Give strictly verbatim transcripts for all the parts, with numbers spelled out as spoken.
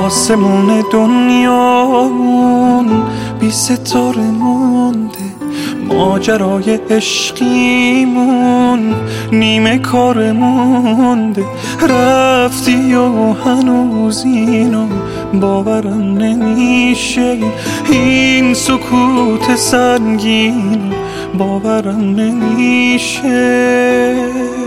آسمون دنیامون بی ستاره مونده، ماجرای عشقیمون نیمه کار مونده. رفتی و هنوز اینو باورم نمیشه، این سکوت سنگین باورم نمیشه.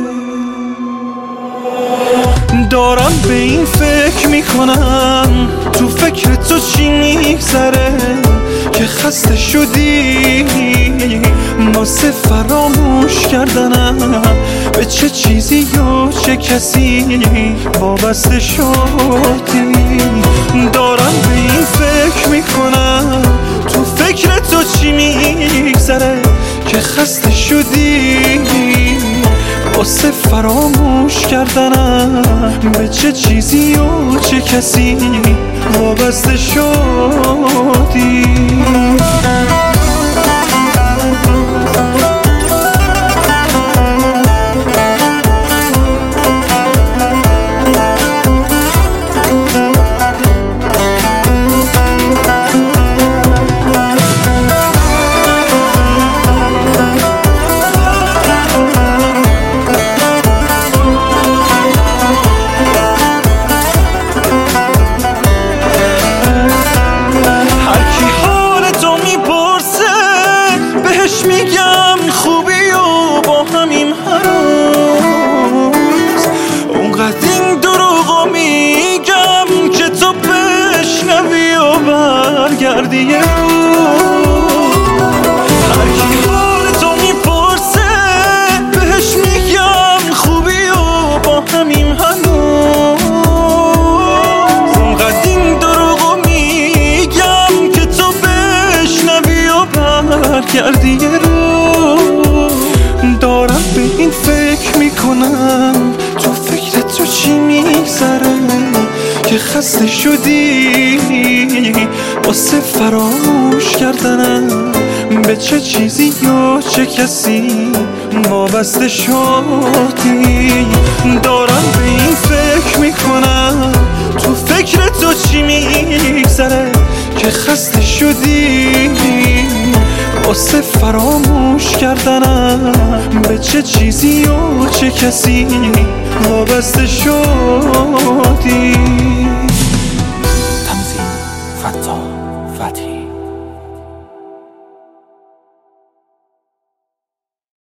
دارم به این فکر میکنم تو فکر تو چی میگذره که خسته شدی واسه فراموش کردنم به چه چیزی یا چه کسی وابسته شدی. دارم به این فکر میکنم تو فکر تو چی میگذره که خسته شدی واسه فراموش کردنم به چه چیزی و چه کسی وابسته شدی. میگم خوبی و با همین هر روز اونقدر این دروغو میگم که تو بشنوی و برگردی یه روز. هر کی حال تو میپرسه بهش میگم خوبی و با همین هنوز اونقدر این دروغو میگم که تو بشنوی و برگردی یه روز. دارم به این فکر میکنم تو فکر تو چی میگذره که خسته شدی واسه فراموش کردنم به چه چیزی یا چه کسی وابسته شدی. دارم به این فکر میکنم تو فکر تو چی میگذره که خسته شدی واسه فراموش کردنم به چه چیزی و چه کسی وابسته شدی. تنظیم فتا فتحی.